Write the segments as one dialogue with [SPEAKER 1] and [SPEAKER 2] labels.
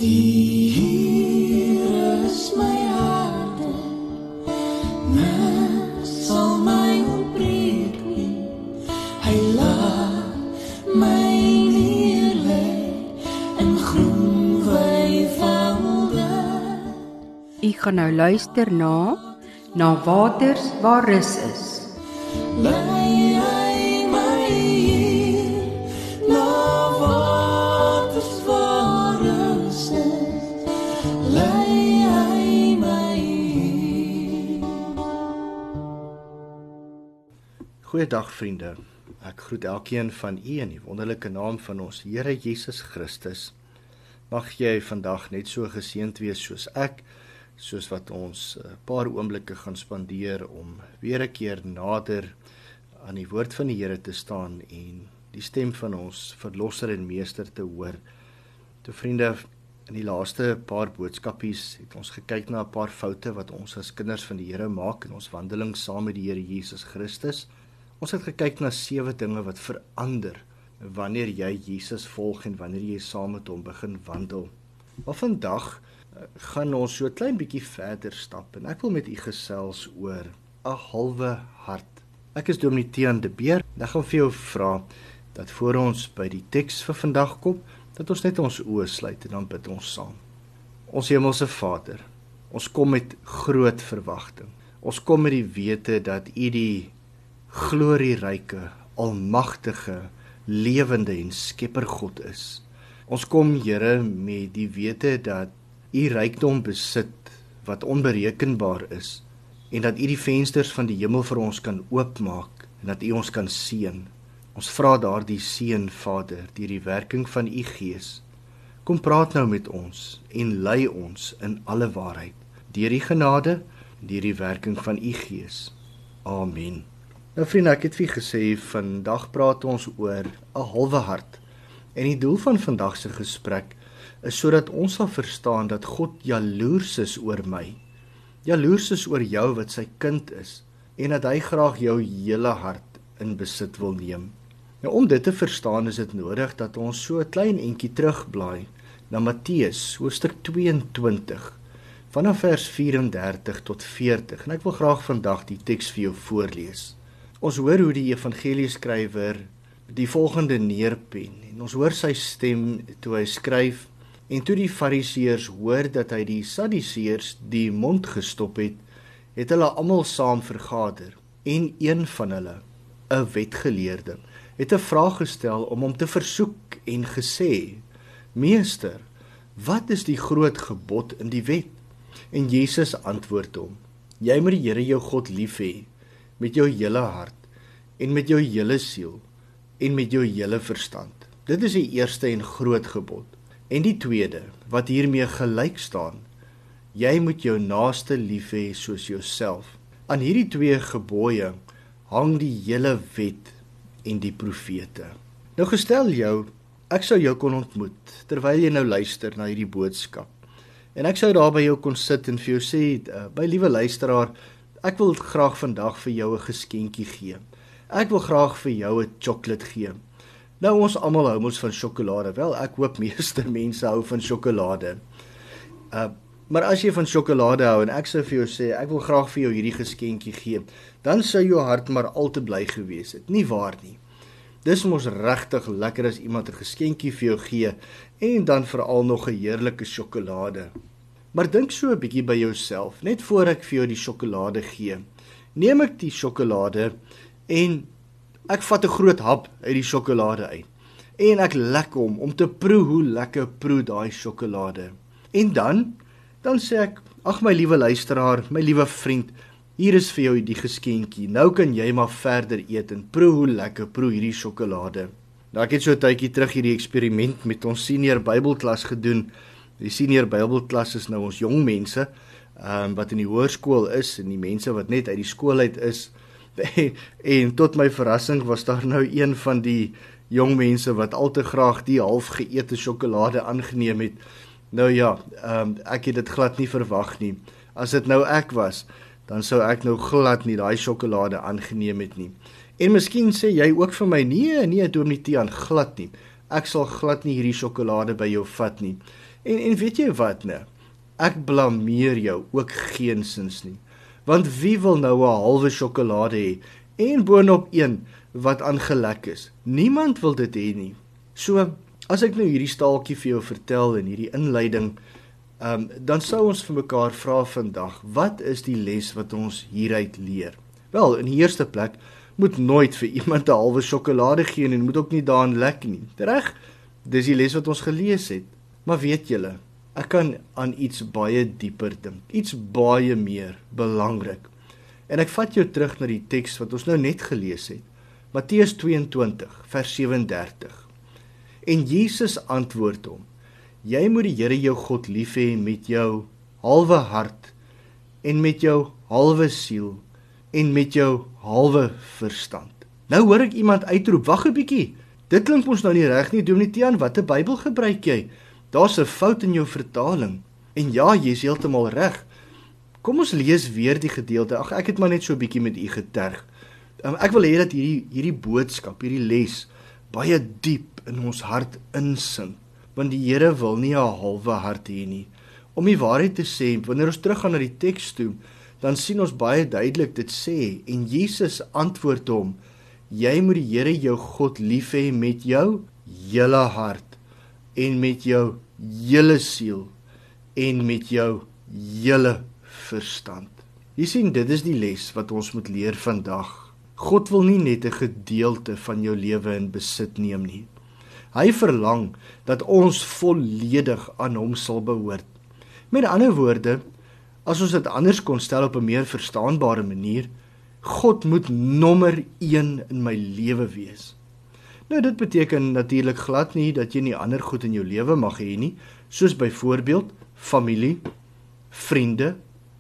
[SPEAKER 1] Hier is my harte, niks sal my ontbreek nie. Hy laat my neerlê in groen weivelde.
[SPEAKER 2] U gaan nou luister na waters waar rus is.
[SPEAKER 1] Lei hy my hier, na waters waar rus is. Lei hy my hier.
[SPEAKER 3] Goeiedag vriende, ek groet elkeen van u in die wonderlike naam van ons Here Jesus Christus. Mag jy vandag net so geseënd wees soos ek, soos wat ons 'n paar oomblikke gaan spandeer om weer 'n keer nader aan die woord van die Here te staan en die stem van ons verlosser en meester te hoor. Toe vriende, in die laaste paar boodskapies het ons gekyk na 'n paar foute wat ons as kinders van die Here maak in ons wandeling saam met die Here Jesus Christus. Ons het gekyk na 7 dinge wat verander wanneer jy Jesus volg en wanneer jy saam met hom begin wandel. Maar vandag gaan ons so 'n klein bietjie verder stap en ek wil met u gesels oor 'n halwe hart. Ek is Dominee Tiaan de Beer en ek gaan vir jou vra dat voor ons by die teks vir vandag kom, dat ons net ons oë sluit en dan bid ons saam. Ons hemelse Vader, ons kom met groot verwagting. Ons kom met die wete dat u die glorieryke, almagtige, lewende en skepper God is. Ons kom, Here, met die wete dat u rykdom besit wat onberekenbaar is en dat u die vensters van die hemel vir ons kan oopmaak en dat u ons kan seën. Ons vra daardie seën, Vader, deur die werking van u Gees. Kom praat nou met ons en lei ons in alle waarheid, deur die genade, deur die werking van u Gees. Amen. Nou vriende, ek het vir gesê, vandag praat ons oor 'n halwe hart. En die doel van vandag se gesprek is sodat ons sal verstaan dat God jaloers is oor my. Jaloers is oor jou wat sy kind is en dat hy graag jou hele hart in besit wil neem. Nou om dit te verstaan is dit nodig dat ons so 'n klein entjie terugblaai na Matteus hoofstuk 22 vanaf vers 34 tot 40 en ek wil graag vandag die teks vir jou voorlees. Ons hoor hoe die evangelieskrywer die volgende neerpen en ons hoor sy stem toe hy skryf en toe die fariseërs hoor dat hy die sadduseërs die mond gestop het, het hulle almal saam vergader en een van hulle, 'n wetgeleerde, het 'n vraag gestel om hom te versoek en gesê: "Meester, wat is die groot gebod in die wet?" En Jesus antwoord hom: "Jy moet die Here jou God lief hê met jou hele hart en met jou hele siel en met jou hele verstand. Dit is die eerste en groot gebod. En die tweede, wat hiermee gelyk staan, jy moet jou naaste lief hê soos jouself. Aan hierdie 2 gebooie hang die hele wet en die profete." Nou gestel jou, ek sou jou kon ontmoet terwyl jy nou luister na hierdie boodskap. En ek sou daar by jou kon sit en vir jou sê, "My liewe luisteraar, ek wil graag vandag vir jou 'n geskenkie gee. Ek wil graag vir jou 'n chocolate gee." Nou ons almal hou mos van sjokolade. Wel, ek hoop meeste mense hou van sjokolade. Maar as jy van sjokolade hou en ek sou vir jou sê, ek wil graag vir jou hierdie geskenkie gee, dan sou jou hart maar al te bly gewees het. Nie waar nie. Dis mos regtig lekker as iemand 'n geskenkie vir jou gee en dan veral nog 'n heerlike sjokolade. Maar dink so 'n bietjie by jouself, net voor ek vir jou die sjokolade gee. Neem ek die sjokolade en ek vat 'n groot hap uit die sjokolade uit. En ek lek hom om te proe hoe lekker proe daai sjokolade. En dan sê ek, "Ag my liewe luisteraar, my liewe vriend, hier is vir jou die geskenkie. Nou kan jy maar verder eet en proe hoe lekker proe hierdie sjokolade." Nou ek het so 'n tydjie terug hierdie eksperiment met ons senior Bybelklas gedoen. Die senior Bybelklas is nou ons jong mense wat in die hoërskool is en die mense wat net uit die skool uit is. En tot my verrassing was daar nou een van die jong mense wat al te graag die half geëte sjokolade aangeneem het. Nou ja, ek het dit glad nie verwag nie. As dit nou ek was, dan sou ek nou glad nie daai sjokolade aangeneem het nie. En miskien sê jy ook vir my, nee, Dominee Tiaan, glad nie. Ek sal glad nie hierdie sjokolade by jou vat nie. En weet jy wat nou? Ek blameer jou ook geensins nie. Want wie wil nou 'n halwe sjokolade hê en boonop een wat aangelek is? Niemand wil dit hê nie. So, as ek nou hierdie staaltjie vir jou vertel in hierdie inleiding, dan sou ons vir mekaar vra vandag, wat is die les wat ons hieruit leer? Wel, in die eerste plek, moet nooit vir iemand 'n halwe sjokolade gee en moet ook nie daarin lek nie. Reg? Dis die les wat ons gelees het. Maar weet julle, ek kan aan iets baie dieper dink, iets baie meer belangrik. En ek vat jou terug na die teks wat ons nou net gelees het. Matteus 22 vers 37. En Jesus antwoord hom: Jy moet die Here jou God lief hê met jou halwe hart en met jou halwe siel en met jou halwe verstand. Nou hoor ek iemand uitroep: Wag 'n bietjie. Dit klink ons nou nie reg nie, Dominee Tiaan, watter Bybel gebruik jy? Daar's 'n fout in jou vertaling. En ja, jy's heeltemal reg. Kom ons lees weer die gedeelte. Ag, ek het maar net so 'n bietjie met u geterg. Ek wil hê dat hierdie boodskap, hierdie les baie diep in ons hart insink, want die Here wil nie 'n halwe hart hê nie. Om die waarheid te sê, wanneer ons teruggaan na die teks toe, dan sien ons baie duidelik dit sê, en Jesus antwoord hom: Jy moet die Here jou God lief hê met jou hele hart en met jou hele siel en met jou hele verstand. Jy sien, dit is die les wat ons moet leer vandag. God wil nie net 'n gedeelte van jou lewe in besit neem nie. Hy verlang dat ons volledig aan hom sal behoort. Met ander woorde, as ons dit anders kon stel op 'n meer verstaanbare manier, God moet nommer 1 in my lewe wees. Nou, dit beteken natuurlik glad nie dat jy nie ander goed in jou lewe mag hê nie, soos byvoorbeeld familie, vriende,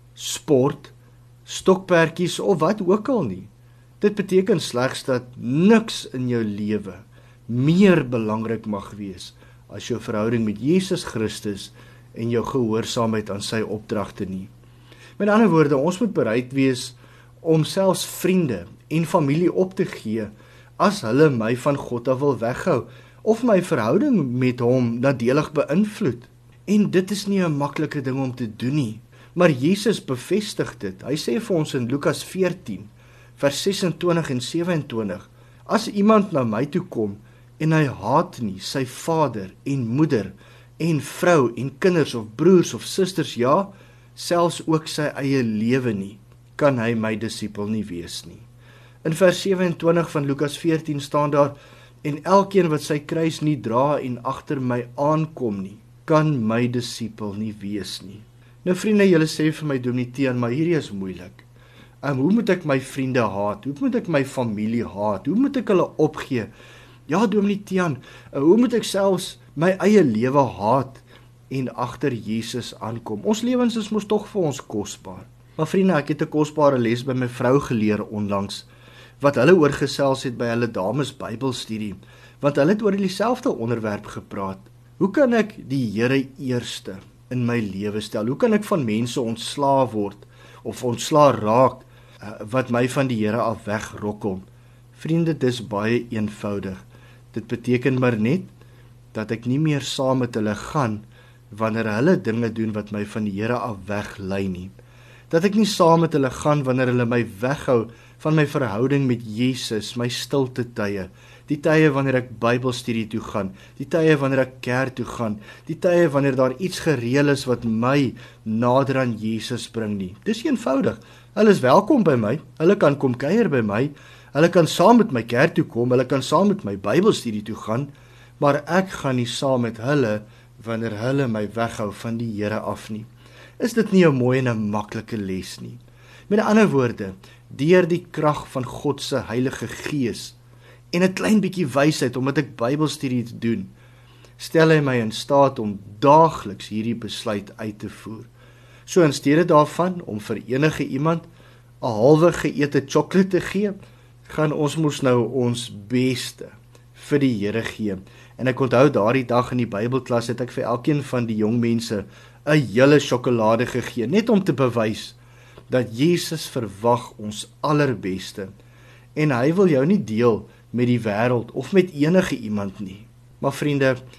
[SPEAKER 3] sport, stokperdjies of wat ook al nie. Dit beteken slegs dat niks in jou lewe meer belangrik mag wees as jou verhouding met Jesus Christus en jou gehoorsaamheid aan sy opdragte nie. Met ander woorde, ons moet bereid wees om selfs vriende en familie op te gee as hulle my van God af wil weghou of my verhouding met hom nadelig beïnvloed. En dit is nie 'n maklike ding om te doen nie, maar Jesus bevestig dit. Hy sê vir ons in Lukas 14 vers 26 en 27, as iemand na my toe kom en hy haat nie sy vader en moeder en vrou en kinders of broers of susters, ja, selfs ook sy eie lewe nie, kan hy my disipel nie wees nie. In vers 27 van Lukas 14 staan daar: En elkeen wat sy kruis nie dra en agter my aankom nie, kan my disipel nie wees nie. Nou vriende, julle sê vir my, Dominee Tiaan, maar hierdie is moeilik. Hoe moet ek my vriende haat? Hoe moet ek my familie haat? Hoe moet ek hulle opgee? Ja, Dominee Tiaan, hoe moet ek selfs my eie lewe haat en agter Jesus aankom? Ons lewens is mos tog vir ons kosbaar. Maar vriende, ek het 'n kosbare les by my vrou geleer onlangs, wat hulle oorgesels het by hulle dames Bybelstudie, want hulle het oor dieselfde onderwerp gepraat. Hoe kan ek die Here eerste in my lewe stel? Hoe kan ek van mense ontslae word of ontslae raak wat my van die Here af wegrokkel? Vriende, dis baie eenvoudig. Dit beteken maar net dat ek nie meer saam met hulle gaan wanneer hulle dinge doen wat my van die Here af weglei nie. Dat ek nie saam met hulle gaan wanneer hulle my weghou van my verhouding met Jesus, my stilte tye, die tye wanneer ek Bybelstudie toe gaan, die tye wanneer ek kerk toe gaan, die tye wanneer daar iets gereël is wat my nader aan Jesus bring nie. Dis eenvoudig. Hulle is welkom by my, hulle kan kom kuier by my, hulle kan saam met my kerk toe kom, hulle kan saam met my Bybelstudie toe gaan, maar ek gaan nie saam met hulle wanneer hulle my weghou van die Here af nie. Is dit nie 'n mooi en 'n maklike les nie? Met ander woorde, deur die krag van God se Heilige Gees en 'n klein bietjie wysheid omdat ek Bybelstudie doen, stel hy my in staat om daagliks hierdie besluit uit te voer. So in steede daarvan om vir enige iemand 'n halwe geëte sjokolade te gee, gaan ons mos nou ons beste vir die Here gee. En ek onthou daardie dag in die Bybelklas het ek vir elkeen van die jong mense 'n hele sjokolade gegee, net om te bewys dat Jesus verwag ons allerbeste en hy wil jou nie deel met die wêreld of met enige iemand nie. Maar vriende,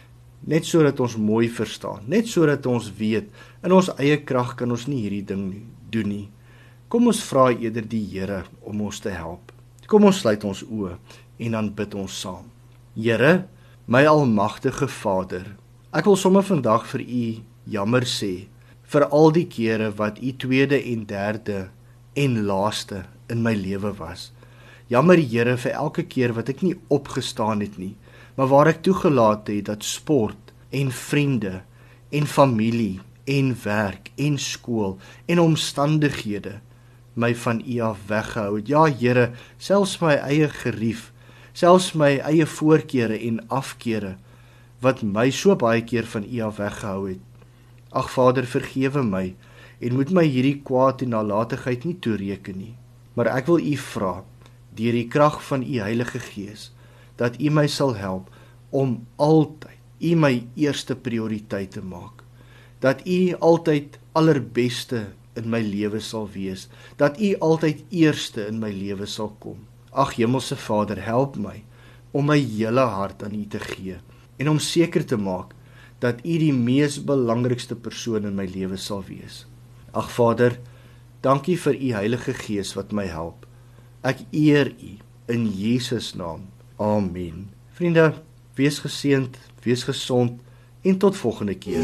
[SPEAKER 3] net sodat ons mooi verstaan, net sodat ons weet, in ons eie krag kan ons nie hierdie ding doen nie. Kom ons vra eerder die Here om ons te help. Kom ons sluit ons oë en dan bid ons saam. Here, my almagtige Vader, ek wil sommer vandag vir U jammer sê, vir al die kere wat U tweede en derde en laaste in my lewe was. Jammer Here vir elke keer wat ek nie opgestaan het nie, maar waar ek toegelaat het dat sport en vriende en familie en werk en skool en omstandighede my van U af weggehou het. Ja Here, selfs my eie gerief, selfs my eie voorkeure en afkeure wat my so baie keer van U af weggehou het. Ag Vader, vergewe my en moet my hierdie kwaad en nalatigheid nie toereken nie. Maar ek wil U vra, deur die krag van U Heilige Gees, dat U my sal help om altyd U my eerste prioriteit te maak. Dat U altyd allerbeste in my lewe sal wees. Dat U altyd eerste in my lewe sal kom. Ag Hemelse Vader, help my om my hele hart aan U te gee en om seker te maak dat U die mees belangrikste persoon in my lewe sal wees. Ag Vader, dankie vir U Heilige Gees wat my help. Ek eer U in Jesus naam. Amen. Vriende, wees geseënd, wees gesond en tot volgende keer.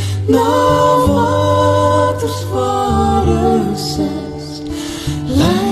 [SPEAKER 1] Na waters waar is,